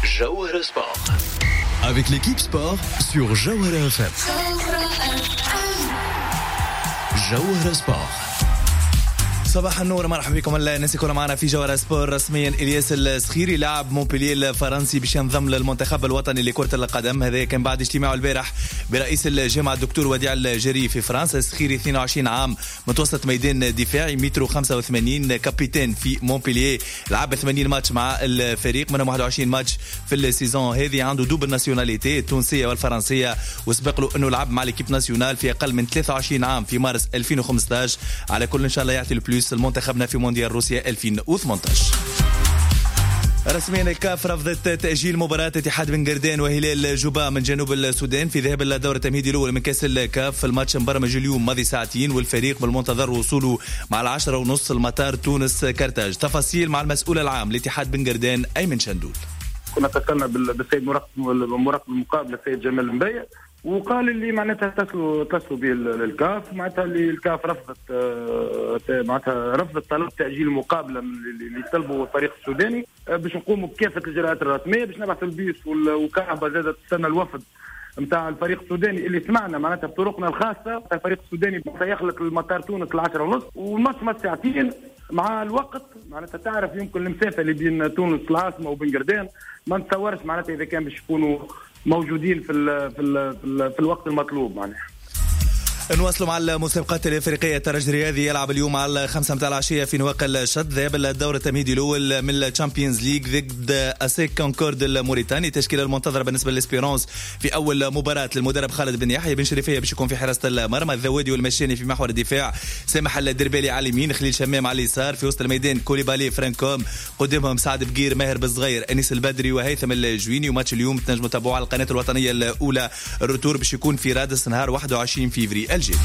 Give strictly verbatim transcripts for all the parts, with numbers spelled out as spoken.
Jawahara Sport. Avec l'équipe sport sur Jawahara F M. Jawahara Sport. صباح النور، مرحبا بكم الناس كلها معنا في جوهرة سبور. رسميا إلياس السخيري لاعب مونبلييه الفرنسي باش ينضم للمنتخب الوطني لكرة القدم. هذا كان بعد اجتماعه البارح برئيس الجامعة الدكتور وديع الجري في فرنسا. السخيري اثنين وعشرين عام، متوسط ميدان دفاعي، متر وخمسة وثمانين، كابيتان في مونبلييه، لعب ثمانين ماتش مع الفريق، منهم واحد وعشرين ماتش في السيزون هذه. عنده دوبل ناسيوناليتي التونسية والفرنسية، وسبق له انه لعب مع ليكيب ناسيونال في اقل من ثلاثة وعشرين عام في مارس ألفين وخمسة عشر. على كل ان شاء الله يعطي البلوس المنتخبنا في مونديال روسيا ألفين وثمانية عشر. رسميا الكاف رفضت تأجيل مباراة اتحاد بن قردان وهلال جوبا من جنوب السودان في ذهاب الدور التمهيدي الأول من كأس الكاف. الماتش مبرمج اليوم ماضي ساعتين، والفريق بالمنتظر وصوله مع العشرة ونص المطار تونس كرتاج. تفاصيل مع المسؤول العام لاتحاد بن قردان أيمن شندول. كنا اتصلنا بالسيد مراقب مراقب المقابله السيد جمال المبيع، وقال اللي معناتها اتصلوا اتصلوا بالكاف، معناتها اللي الكاف رفضت معناتها رفضت طلب تاجيل المقابله اللي طلبوا الفريق السوداني باش نقوموا بكافه الاجراءات الرسميه باش نبعثوا البيس وكهرباء. زادت تستنى الوفد نتاع الفريق السوداني اللي سمعنا معناتها بطرقنا الخاصه. الفريق السوداني سيخلق المطار تونس العشرة ونص، والماتش ما ساعتين مع الوقت معناتها تعرف يمكن المسافه اللي بين تونس العاصمه وبن قردان ما نتصورش معناتها اذا كان باش يكونوا موجودين في ال في ال في, ال في الوقت المطلوب. معناها نواصلوا مع المسابقات الافريقيه. الترجي الرياضي يلعب اليوم على الخمسة متاع العشيه في نواق الشد، ذهاب الدور التمهيدي الاول من الشامبيونز ليج ضد اسيك كونكورد الموريتاني. التشكيله المنتظره بالنسبه للاسبيرونس في اول مباراه للمدرب خالد بن يحيى. بن شريفيه باش يكون في حراسه المرمى، الذوادي والمشاني في محور الدفاع، سامح الدربالي على اليمين، خليل شمام على اليسار، في وسط الميدان كوليبالي فرانكوم، قدامهم سعد بقير، ماهر بالصغير، انيس البدري وهيثم الجويني. وماتش اليوم تنجموا تتابعوه على القناه الوطنيه الاولى الروتور باش يكون في رادس نهار واحد وعشرين فيفري الجاي.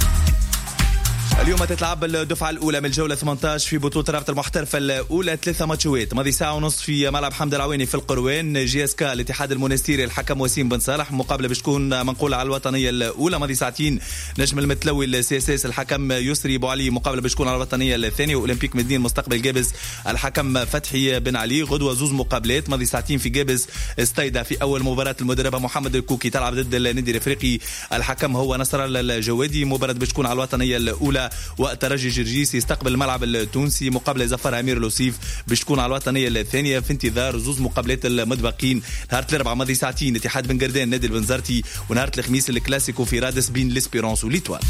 اليوم تتلعب الدفعة الأولى من الجولة ثمانية عشر في بطولة رابطة المحترفة الأولى، ثلاثة ماتشات. ماضي ساعة ونص في ملعب حمد العويني في القروان، جي اس كا الاتحاد المونستيري، الحكم وسيم بن صالح، مقابلة باش تكون منقولة على الوطنية الأولى. ماضي ساعتين نجم المتلوي السي اس اس الحكم يسري بو علي، مقابلة باش تكون على الوطنية الثانية. وأولمبيك مدين مستقبل جابس الحكم فتحي بن علي. غدوة زوز مقابلات، ماضي ساعتين في جابس استيدا في أول مباراة المدربة محمد الكوكي تلعب ضد النادي الأفريقي، الحكم هو نصر الله الجوادي. مباراة باش تكون على الوطنية الأولى، وترجي جرجيس يستقبل الملعب التونسي، مقابله زفر امير لوسيف باش تكون على الوطنيه الثانيه في انتظار زوز مقابلات المتبقين. نهار الاربعاء ماضي ساعتين اتحاد بن قردان نادي البنزرتي، ونهار الخميس الكلاسيكو في رادس بين ليسبيرونس وليتوال.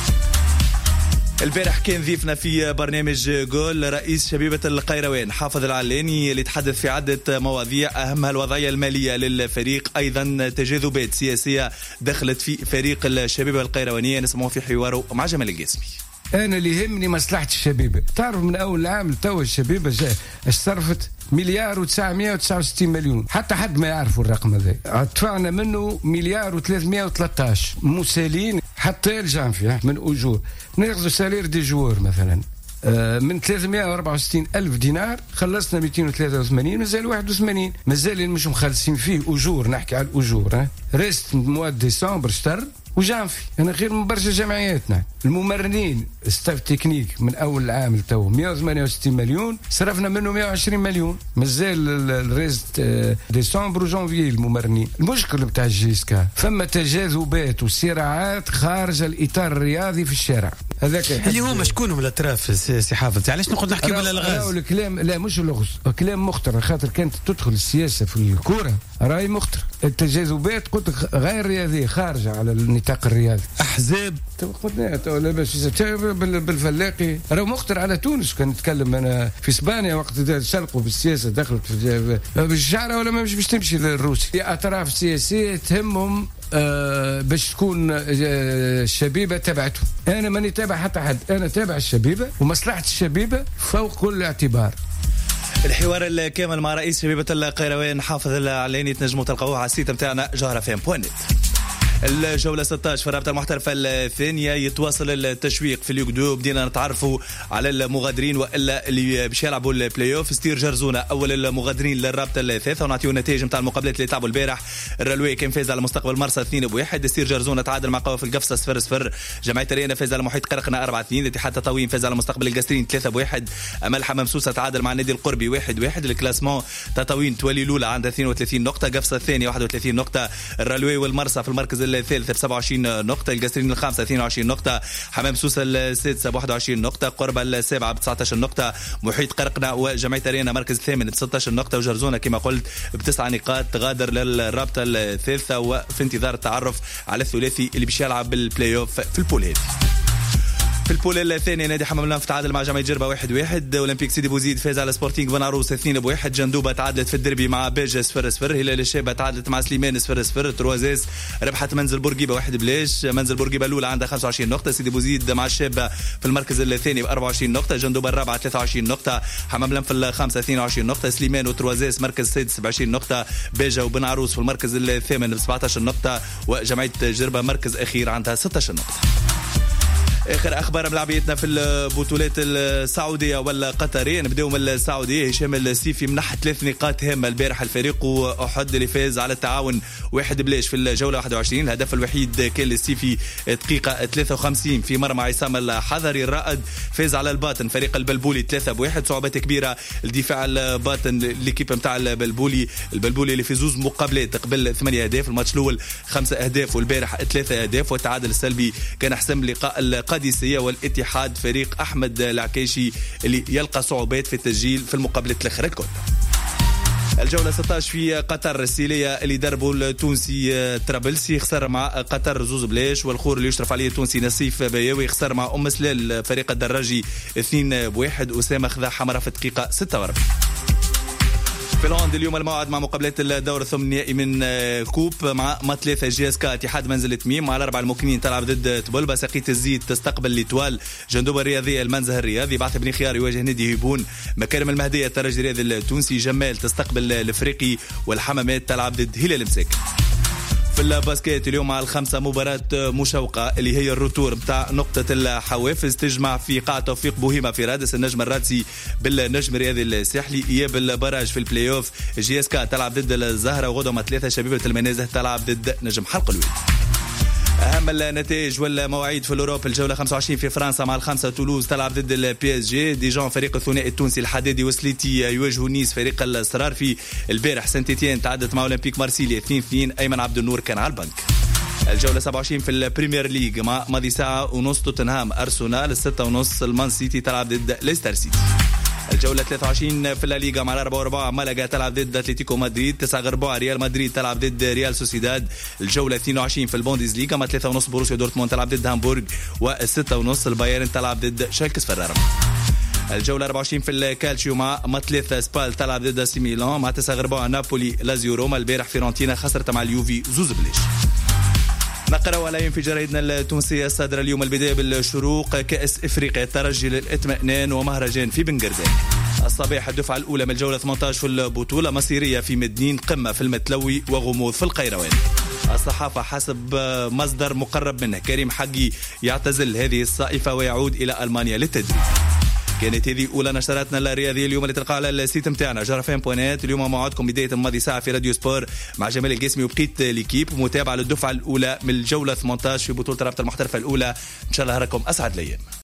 البارح كان ضيفنا في برنامج جول رئيس شبيبة القيروان حافظ العلاني، اللي تحدث في عدة مواضيع أهمها الوضعية المالية للفريق، أيضا تجاذبات سياسية دخلت في فريق الشبيبة القيروانية. نسمعه في حواره مع جمال القاسمي. أنا اللي يهمني مصلحة الشبيبة. تعرف من أول عام توا الشبيبة جاء اشترفت مليار وتسعمائة وتسعة وستين مليون، حتى حد ما يعرفوا الرقم هذا. دفعنا منه مليار وثلاثمائة وثلاثة عشر مسالين حتى الجانفي من أجور. ناخذ سالير دي جوار مثلا من ثلاثمائة وأربعة وستين ألف دينار، خلصنا مئتين وثلاثة وثمانين، مازال واحد وثمانين مازال مش مخلصين فيه أجور. نحكي على الأجور، رست مواد ديسمبر اشتر وجانفي. أنا خير من برشا جمعياتنا. الممرنين ستاف تكنيك من أول العام تو مئة وثمانية وستين مليون، صرفنا منه مئة وعشرين مليون، مازال الريست ديسمبر وجانفي الممرنين. المشكل بتاع الجيسكا فما تجاذبات وصراعات خارج الإطار الرياضي في الشارع. هذاك اللي هو شكونهم الأطراف سي حافظ؟ علاش نقعد نحكي ولا الغاز؟ الكلام لا مش اللغز، كلام مختر، خاطر كانت تدخل السياسة في الكورة راي مختر. التجاذبات قلت غير رياضية خارجة على النطاق الرياضي. أحزاب قلنا تو لاباس بالفلاقي راهو مختر على تونس. كان نتكلم أنا في إسبانيا وقت شلقوا بالسياسة دخلت في الشعرة ولا ما مش باش تمشي للروسي. أطراف سياسية تهمهم آه باش تكون آه الشبيبة تبعتهم. أنا ماني تابع حتى حد، أنا تابع الشبيبة ومصلحة الشبيبة فوق كل اعتبار. الحوار الكامل مع رئيس شبيبة القيروان حافظ العلاني تنجموا تلقوه على السيت متاعنا جوهرة فام بوينت. الجولة ستة عشر في الرابطة المحترفة الثانية يتواصل التشويق في ليغ دو. بدينا نتعرفوا على المغادرين والا اللي باش يلعبوا البلاي اوف. ستير جرزونة اول المغادرين للرابطة الثالثة ونعطيو النتائج نتاع المقابلات اللي لعبوا البارح. الرلوي كان فاز على مستقبل مرسى اثنين بواحد. ستير جرزونة تعادل مع قوافل القفصة صفر صفر. جمعية ريانا فاز على محيط قرقنا أربعة اثنين. الاتحاد تطاوين فاز على مستقبل القاسرين ثلاثة بواحد. امل حمام سوسة تعادل مع النادي القربي واحد واحد. الكلاسمون تطاوين تولي الاولى عندها اثنين وثلاثين نقطة. قفصة الثانية واحد وثلاثين نقطة. الرلوي والمرسى في المركز الثالث ب سبعة وعشرين نقطة. القاسرين الخامسة اثنين وعشرين نقطة. حمام سوسة السادسة ب واحد وعشرين نقطة. قربة السابعة ب تسعة عشر نقطة. محيط قرقنا وجمعية ريانا مركز الثامن ب ستة عشر نقطة. وجرزونة كما قلت بتسع نقاط. غادر للرابطة الثالثة وفي انتظار التعرف على الثلاثي اللي باش يلعب بالبلاي اوف في البول هذه. في البول الثاني نادي حمام النف تعادل مع جمعية جربة واحد واحد. اولمبيك سيدي بوزيد فاز على سبورتينغ بن عروس اثنين بواحد. جندوبة تعادلت في الدربي مع باجة صفر صفر. هلال الشابة تعادلت مع سليمان صفر صفر. تروازيس ربحت منزل بورقيبة واحد بلاش. منزل بورقيبة الأولى عندها خمسة وعشرين نقطة. سيدي بوزيد مع الشابة في المركز الثاني ب أربعة وعشرين نقطة. جندوبة الرابعة ثلاثة وعشرين نقطة. حمام النف الخامسة اثنين وعشرين نقطة. سليمان وتروازيس مركز السادس ب عشرين نقطة. باجة وبن عروس في المركز الثامن ب سبعة عشر نقطة. وجمعية جربة مركز أخير عندها ستة عشر نقطة. اخر اخبار ملاعبيتنا في البطولات السعوديه ولا قطريه. نبداو من السعوديه. هشام السيفي منح ثلاث نقاط هامه البارح الفريق واحد اللي فاز على التعاون واحد بلاش في الجوله واحد وعشرين. الهدف الوحيد كان للسيفي دقيقه ثلاثة وخمسين في مرمى عصام الحضري. الرائد فاز على الباطن فريق البلبولي ثلاثة بواحد. صعوبات كبيره الدفاع الباطن ليكيب نتاع البلبولي. البلبولي اللي في زوز مقابلات قبل ثمانية اهداف. الماتش الاول خمسة اهداف والبارح ثلاثة اهداف. والتعادل السلبي كان حسم لقاء القادسية والاتحاد فريق أحمد العكاشي اللي يلقى صعوبات في التسجيل في المقابلة الأخرى الكل. الجولة ستة عشر في قطر. السيلية اللي دربوا التونسي ترابلسي خسر مع قطر زوز بلاش. والخور اللي يشرف عليه التونسي نسيف بياوي خسر مع أم سلال فريق الدراجي اثنين بواحد. أسامة خذا حمرة في الدقيقة ستة وأربعين. في الهوند اليوم الموعد مع مقابلات الدور الثمانيني من كوب مع ماتليث جي اس كا اتحاد منزل تميم. مع الاربعه الممكنين تلعب ضد تبولبا. سقية الزيت تستقبل ليتوال. جندوبة الرياضية المنزه الرياضي. بعث بن خيار يواجه نادي هيبون. مكارم المهدية الترجي الرياضي التونسي. جمال تستقبل الافريقي. والحمامات تلعب ضد هلال مساك. في الباسكيت اليوم مع الخمسة مباراة مشوقة اللي هي الروتور بتاع نقطة الحوافز. تجمع في قاعة توفيق بوهيمة في رادس النجم الرادسي بالنجم الرياضي الساحلي. إياب البراج في البلاي اوف. جي اس كا تلعب ضد الزهرة. وغدوة ثلاثة شبيبة المنازه تلعب ضد نجم حلق الويل. أهم النتائج والمواعيد في الأوروب. الجولة خمسة وعشرين في فرنسا مع الخمسة تولوز تلعب ضد البي اس جي. ديجون فريق الثنائي التونسي الحدادي وسليتي يواجهوا نيس فريق الأسرار. في البارح سانت إتيان تعادلت مع أولمبيك مارسيليا اثنين اثنين. أيمن عبد النور كان على البنك. الجولة سبعة وعشرين في البريمير ليج مع ماضي ساعة ونص توتنهام أرسنال. الستة ونص المان سيتي تلعب ضد ليستر سيتي. الجولة ثلاثة وعشرين في الليغا مع الأربعة وربع مالاغا تلعب ضد أتلتيكو مدريد. تسعة غربوع ريال مدريد تلعب ضد ريال سوسيداد. الجولة اثنين وعشرين في البوندسليغا مع ثلاثة ونص بروسيا دورتموند تلعب ضد هامبورغ. والستة ونص البايرن تلعب ضد شالكس فرارم. الجولة أربعة وعشرين في الكالشيو مع ماتليث سبال تلعب ضد سي ميلان. مع تسعة غربوع نابولي لازيو روما. البارح فيرونتينا خسرت مع اليوفي زوز بليش. نقرأ على في جرائدنا التونسية الصادرة اليوم. البداية بالشروق. كأس إفريقيا الترجي للإطمئنان ومهرجان في بنغردان. الصباح الدفعة الأولى من الجولة ثمانية عشر في البطولة. مصيرية في مدنين. قمة في المتلوي وغموض في القيروان. الصحافة حسب مصدر مقرب منه. كريم حقي يعتزل هذه الصائفة ويعود إلى ألمانيا للتدريب. كانت هذه أولى نشراتنا الرياضية اليوم اللي تلقى على السيت متاعنا جرفان بوينات. اليوم موعدكم بداية الماضي ساعة في راديو سبور مع جمال القاسمي وبقيت ليكيب. متابعة للدفعة الأولى من الجولة ثمانية عشر في بطولة رابطة المحترفة الأولى. إن شاء الله راكم أسعد الأيام.